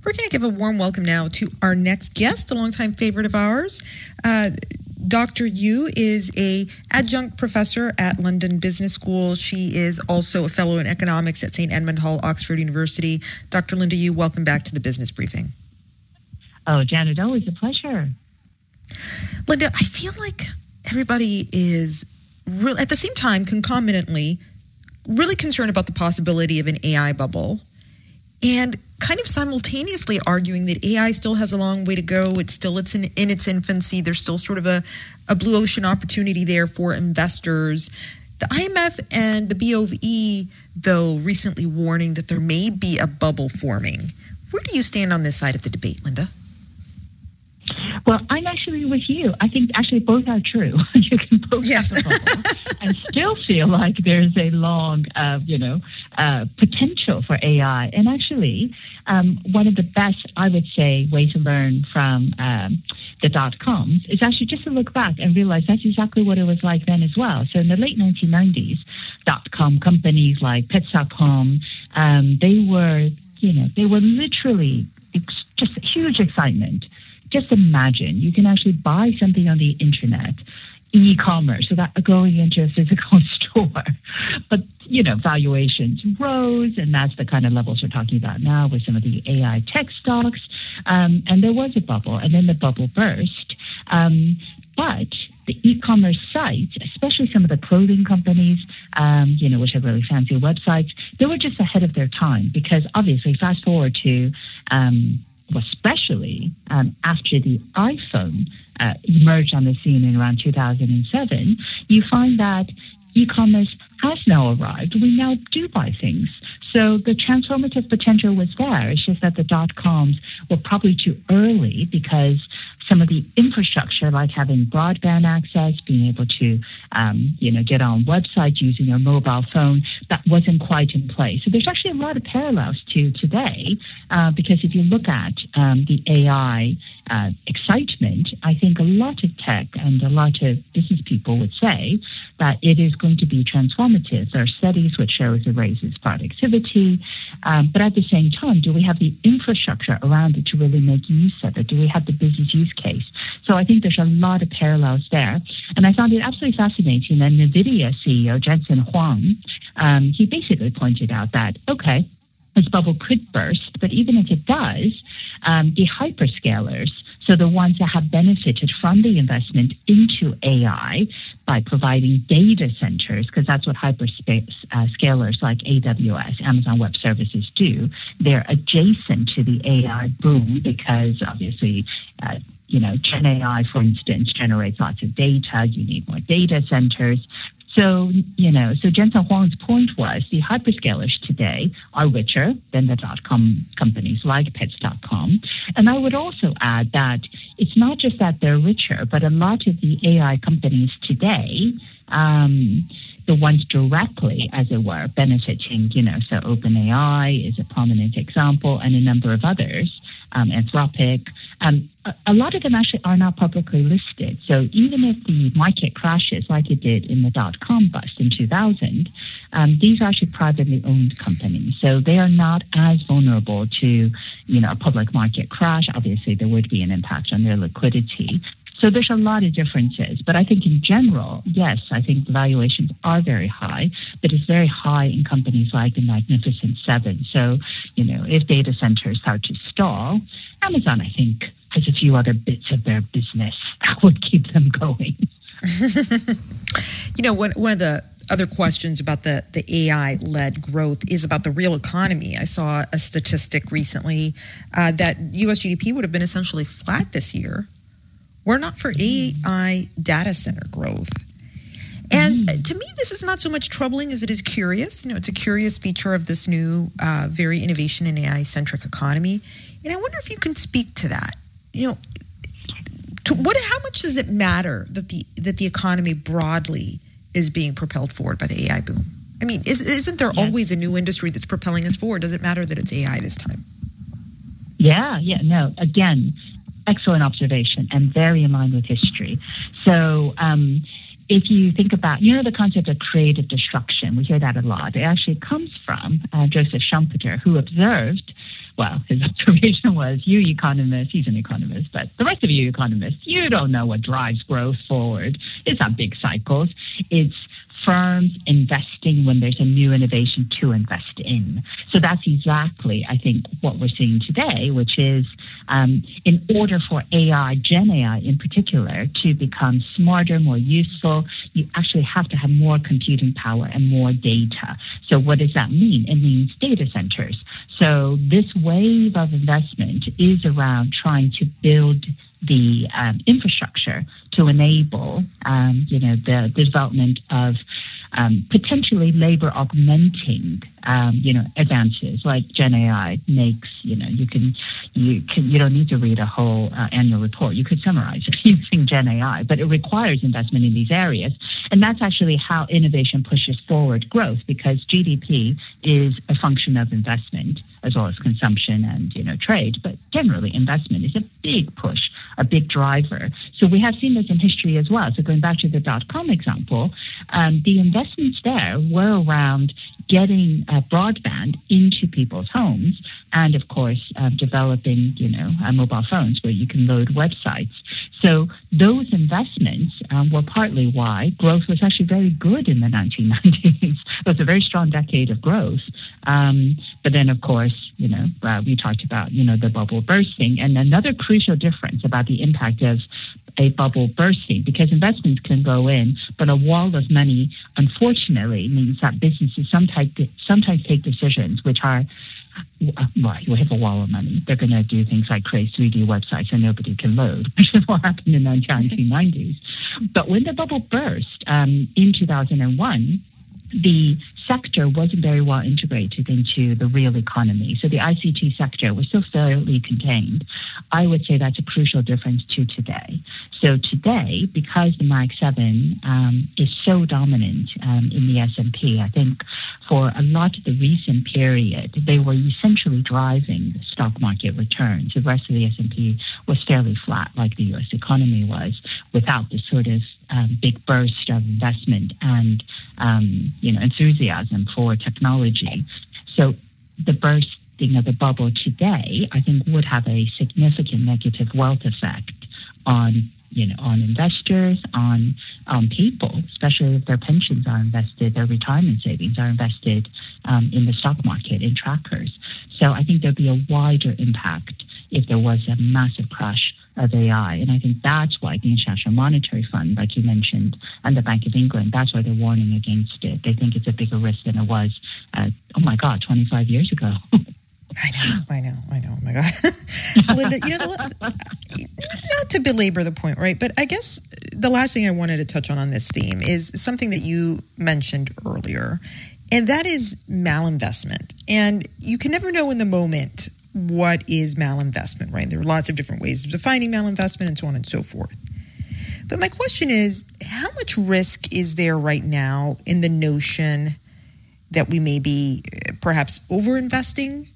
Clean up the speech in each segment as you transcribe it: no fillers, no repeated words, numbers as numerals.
We're going to give a warm welcome now to our next guest, a longtime favorite of ours. Dr. Yu is a adjunct professor at London Business School. She is also a fellow in economics at St. Edmund Hall, Oxford University. Dr. Linda Yu, welcome back to the Business Briefing. Oh, Janet, always a pleasure. Linda, I feel like everybody is at the same time, concomitantly, really concerned about the possibility of an AI bubble and kind of simultaneously arguing that AI still has a long way to go. It's in its infancy. There's still sort of a blue ocean opportunity there for investors. The IMF and the BOE, though, recently warning that there may be a bubble forming. Where do you stand on this side of the debate, Linda? Well, I'm actually with you. I think actually both are true. You can both have a bubble and still feel like there's a long, potential for AI. And actually, one of the best, I would say, way to learn from the dot-coms is actually just to look back and realize that's exactly what it was like then as well. So in the late 1990s, dot-com companies like Pets.com, they were literally just huge excitement. Just imagine you can actually buy something on the internet, e-commerce, without going into a physical store. But, valuations rose, and that's the kind of levels we're talking about now with some of the AI tech stocks. And there was a bubble, and then the bubble burst. But the e-commerce sites, especially some of the clothing companies, which have really fancy websites, they were just ahead of their time because obviously fast forward to especially after the iPhone emerged on the scene in around 2007, you find that e-commerce has now arrived. We now do buy things. So the transformative potential was there. It's just that the dot-coms were probably too early because some of the infrastructure, like having broadband access, being able to, get on websites using your mobile phone, that wasn't quite in place. So there's actually a lot of parallels to today because if you look at the AI excitement, I think a lot of tech and a lot of business people would say that it is going to be transformative. There are studies which shows it raises productivity, but at the same time, do we have the infrastructure around it to really make use of it? Do we have the business use case? So I think there's a lot of parallels there. And I found it absolutely fascinating that NVIDIA CEO Jensen Huang, he basically pointed out that, okay, this bubble could burst, but even if it does, the hyperscalers, so the ones that have benefited from the investment into AI by providing data centers, because that's what hyperscalers like AWS, Amazon Web Services do. They're adjacent to the AI boom because obviously, Gen AI, for instance, generates lots of data. You need more data centers. So Jensen Huang's point was the hyperscalers today are richer than the dot-com companies like Pets.com. And I would also add that it's not just that they're richer, but a lot of the AI companies today, the ones directly, as it were, benefiting, so OpenAI is a prominent example and a number of others, Anthropic. A lot of them actually are not publicly listed. So even if the market crashes like it did in the dot-com bust in 2000, these are actually privately owned companies. So they are not as vulnerable to, a public market crash. Obviously, there would be an impact on their liquidity. So there's a lot of differences. But I think in general, yes, I think the valuations are very high, but it's very high in companies like the Magnificent Seven. So, if data centers start to stall, Amazon, I think, has a few other bits of their business that would keep them going. One of the other questions about the AI-led growth is about the real economy. I saw a statistic recently that U.S. GDP would have been essentially flat this year were not for AI data center growth. And to me, this is not so much troubling as it is curious. It's a curious feature of this new, very innovation and AI-centric economy. And I wonder if you can speak to that. How much does it matter that the economy broadly is being propelled forward by the AI boom? I mean, isn't there always a new industry that's propelling us forward? Does it matter that it's AI this time? No. Again, excellent observation and very in line with history. So if you think about, the concept of creative destruction, we hear that a lot. It actually comes from Joseph Schumpeter, who observed, well, his observation was, you economists, he's an economist, but the rest of you economists, you don't know what drives growth forward. It's not big cycles. It's firms investing when there's a new innovation to invest in. So that's exactly, I think, what we're seeing today, which is in order for AI, Gen AI in particular, to become smarter, more useful, you actually have to have more computing power and more data. So what does that mean? It means data centers. So this wave of investment is around trying to build the infrastructure to enable, the development of potentially labor augmenting, advances like Gen AI makes. You don't need to read a whole annual report. You could summarize it using Gen AI, but it requires investment in these areas, and that's actually how innovation pushes forward growth, because GDP is a function of investment as well as consumption and trade, but generally investment is a big push, a big driver. So we have seen this in history as well. So going back to the .com example, the investments there were around getting broadband into people's homes, and of course developing mobile phones where you can load websites. So those investments were partly why growth was actually very good in the 1990s. It was a very strong decade of growth. But then, of course, we talked about the bubble bursting, and another crucial difference about the impact of a bubble bursting, because investments can go in, but a wall of money, unfortunately, means that businesses sometimes take decisions which are, well, you have a wall of money. They're going to do things like create 3D websites that nobody can load, which is what happened in the 1990s. But when the bubble burst in 2001, the sector wasn't very well integrated into the real economy. So the ICT sector was still fairly contained. I would say that's a crucial difference to today. So today, because the Mag 7 is so dominant in the S&P, I think for a lot of the recent period, they were essentially driving the stock market returns. The rest of the S&P was fairly flat, like the U.S. economy was, without the sort of big burst of investment and enthusiasm for technology. So the bursting of the bubble today, I think, would have a significant negative wealth effect on investors, on people, especially if their pensions are invested, their retirement savings are invested in the stock market, in trackers. So I think there'd be a wider impact if there was a massive crash of AI. And I think that's why the International Monetary Fund, like you mentioned, and the Bank of England, that's why they're warning against it. They think it's a bigger risk than it was, 25 years ago. I know. Oh my God. Linda, not to belabor the point, right? But I guess the last thing I wanted to touch on this theme is something that you mentioned earlier, and that is malinvestment. And you can never know in the moment what is malinvestment, right? There are lots of different ways of defining malinvestment and so on and so forth. But my question is, how much risk is there right now in the notion that we may be perhaps overinvesting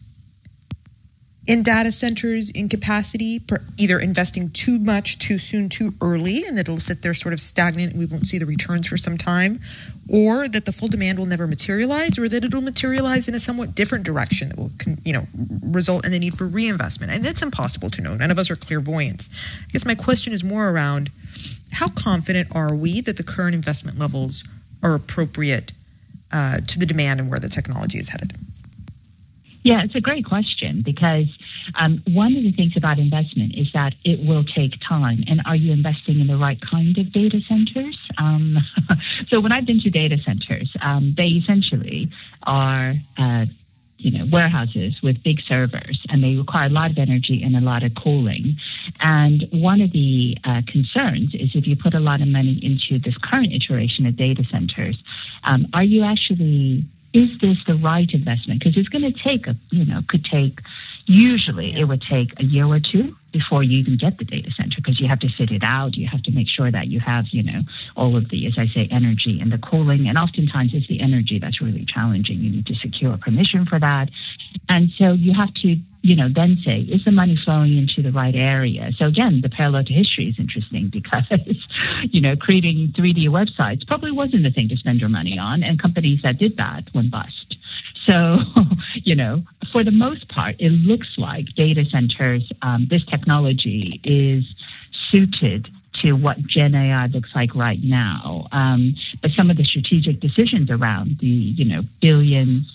in data centers in capacity, either investing too much, too soon, too early, and that it'll sit there sort of stagnant and we won't see the returns for some time, or that the full demand will never materialize, or that it'll materialize in a somewhat different direction that will, result in the need for reinvestment. And that's impossible to know. None of us are clairvoyants. I guess my question is more around how confident are we that the current investment levels are appropriate to the demand and where the technology is headed? Yeah, it's a great question, because one of the things about investment is that it will take time. And are you investing in the right kind of data centers? So when I've been to data centers, they essentially are warehouses with big servers, and they require a lot of energy and a lot of cooling. And one of the concerns is, if you put a lot of money into this current iteration of data centers, is this the right investment? Because it's going to take it would take a year or two before you even get the data center, because you have to fit it out. You have to make sure that you have, all of the, as I say, energy and the cooling. And oftentimes it's the energy that's really challenging. You need to secure permission for that. And so you have to then say, is the money flowing into the right area? So again, the parallel to history is interesting because, creating 3D websites probably wasn't the thing to spend your money on, and companies that did that went bust. So, for the most part, it looks like data centers, this technology is suited to what Gen AI looks like right now. But some of the strategic decisions around the, billions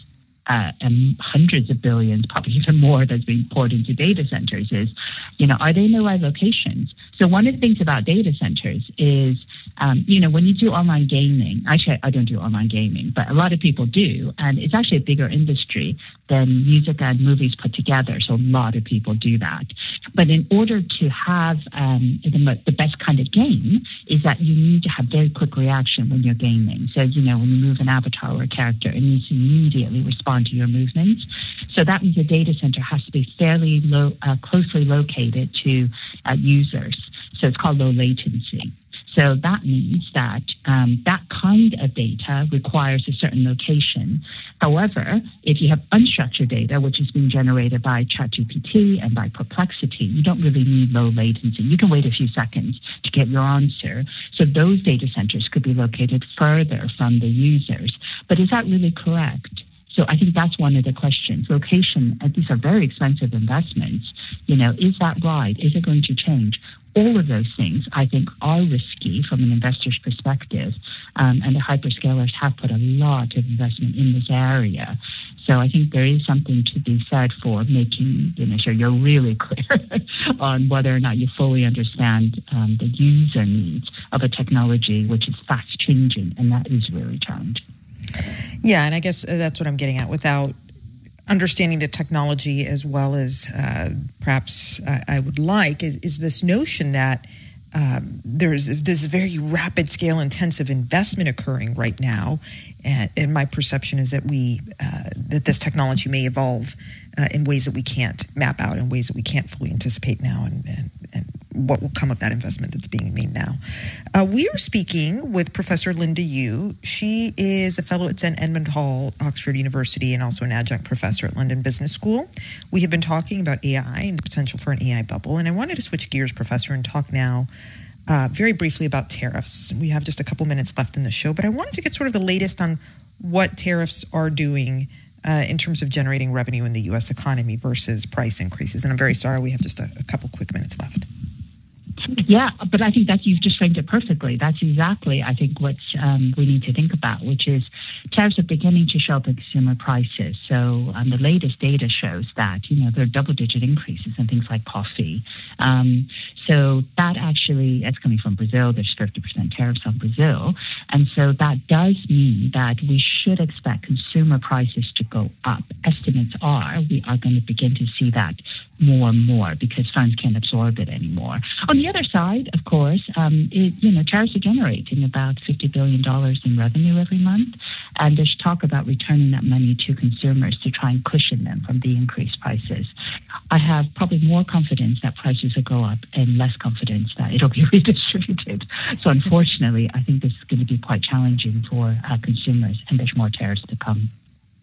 and hundreds of billions, probably even more, that's being poured into data centers is, are they in the right locations? So one of the things about data centers is, when you do online gaming, actually I don't do online gaming, but a lot of people do, and it's actually a bigger industry than music and movies put together. So a lot of people do that. But in order to have the best kind of game is that you need to have very quick reaction when you're gaming. So, when you move an avatar or a character, it needs to immediately respond to your movements. So that means the data center has to be fairly closely located to users. So it's called low latency. So that means that that kind of data requires a certain location. However, if you have unstructured data, which is being generated by ChatGPT and by Perplexity, you don't really need low latency. You can wait a few seconds to get your answer. So those data centers could be located further from the users. But is that really correct? So I think that's one of the questions. Location, these are very expensive investments. Is that right? Is it going to change? All of those things, I think, are risky from an investor's perspective. And the hyperscalers have put a lot of investment in this area. So I think there is something to be said for making sure you're really clear on whether or not you fully understand the user needs of a technology which is fast changing, and that is really challenging. Yeah, and I guess that's what I'm getting at. Without understanding the technology as well as perhaps I would like is this notion that there's this very rapid scale intensive investment occurring right now. And my perception is that that this technology may evolve in ways that we can't map out, in ways that we can't fully anticipate now, and what will come of that investment that's being made now. We are speaking with Professor Linda Yueh. She is a fellow at St. Edmund Hall, Oxford University, and also an adjunct professor at London Business School. We have been talking about AI and the potential for an AI bubble, and I wanted to switch gears, Professor, and talk now very briefly about tariffs. We have just a couple minutes left in the show, but I wanted to get sort of the latest on what tariffs are doing in terms of generating revenue in the U.S. economy versus price increases. And I'm very sorry we have just a couple quick minutes left. Yeah, but I think that you've just framed it perfectly. That's exactly, I think, what we need to think about, which is tariffs are beginning to show up in consumer prices. So the latest data shows that, there are double-digit increases in things like coffee. So that actually, that's coming from Brazil. There's 50% tariffs on Brazil. And so that does mean that we should expect consumer prices to go up. Estimates are we are going to begin to see that more and more because funds can't absorb it anymore. On the other side, of course, tariffs are generating about $50 billion in revenue every month. And there's talk about returning that money to consumers to try and cushion them from the increased prices. I have probably more confidence that prices will go up and less confidence that it'll be redistributed. So unfortunately, I think this is going to be quite challenging for consumers, and there's more tariffs to come.